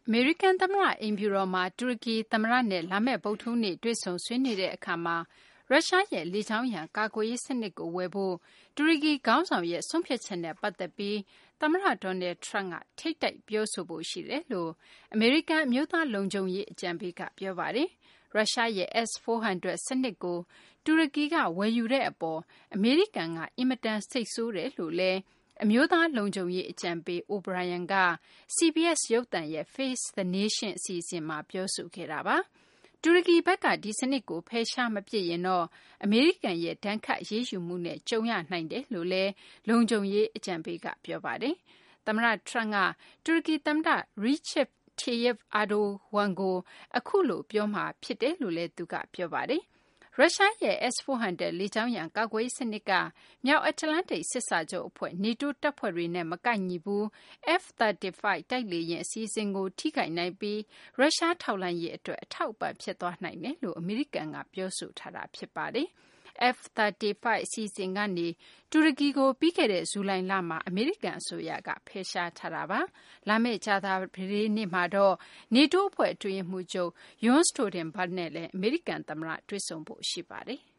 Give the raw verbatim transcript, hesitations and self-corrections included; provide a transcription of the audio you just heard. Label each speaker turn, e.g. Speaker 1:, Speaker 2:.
Speaker 1: အမေရိကန်သမ္မတအိမ်ဖြူတော်မှာတူရကီသမ္မတနဲ့လာမယ့်ဗုဒ္ဓဟူးနေ့တွေ့ဆုံဆွေးနွေးတဲ့အခါမှာရုရှားရဲ့လေကြောင်းရန်ကာကွယ်ရေးစနစ်ကိုဝယ်ဖို့တူရကီခေါင်းဆောင်ရဲ့ဆုံးဖြတ်ချက်နဲ့ပတ်သက်ပြီးသမ္မတ Donald Trump ကထိပ်တိုက်ပြောဆိုဖို့ရှိတယ်လို့အမေရိကန်အမျိုးသားလုံခြုံရေးအကြံပေးကပြောပါတယ်။ရုရှားရဲ့ S four hundred စနစ်ကိုတူရကီကဝယ်ယူတဲ့အပေါ်အမေရိကန်ကအင်မတန်စိတ်ဆိုးတယ်လို့လည်းအမျိုးသားလုံခြုံရေးအကြံပေး O'Brien က C B S ရုပ်သံရဲ့ Face the Nation အစီအစဉ်မှာပြောဆိုခဲ့တာပါ။တူရကီဘက်ကဒီစနစ်ကိုဖယ်ရှားမပစ်ရင်တော့အမေရိကန်ရဲ့ဒဏ်ခတ်အရေးယူမှုနဲ့ကြုံရနိုင်တယ်လို့လည်းလုံခြုံရေးအကြံပေးကပြောပါတယ်။သမ္မတ Trump ကတူရကီသမ္မတ Recep Tayyip Erdogan ကိုအခုလိုပြောမှာဖြစ်တယ်လို့လည်းသူကပြောပါတယ်။ရုရှားရဲ့ S four hundred လေကြောင်းရန်ကာကွယ်ရေးစနစ်ကမြောက်အတ္တလန္တိတ်စစ်စာချုပ်အဖွဲ့ NATO တပ်ဖွဲ့တွေနဲ့မကိုက်ညီဘူး F thirty-five တိုက်လေယာဉ်အစီအစဉ်ကိုထိခိုက်နိုင်ပြီးရုရှားထောက်လှမ်းရေးအတွက်အထောက်အပံ့ဖြစ်သွားနိုင်တယ်လို့အမေရိကန်ကပြောဆိုထားတာဖြစ်ပါတယ်။ F thirty-five အစီအစဉ်ကနေတူရကီကိုပြီးခဲ့တဲ့ဇူလိုင်လမှာအမေရိကန်အစိုးရကဖယ်ရှားထားတာပါ။လာမယ့်ကြာသပတေးနေ့မှာတော့ NATO အဖွဲ့အတွင်းရေးမှူးချုပ် Jens Stoltenberg နဲ့လည်းအမေရိကန်သမ္မတတွေ့ဆုံဖို့ရှိပါတယ်။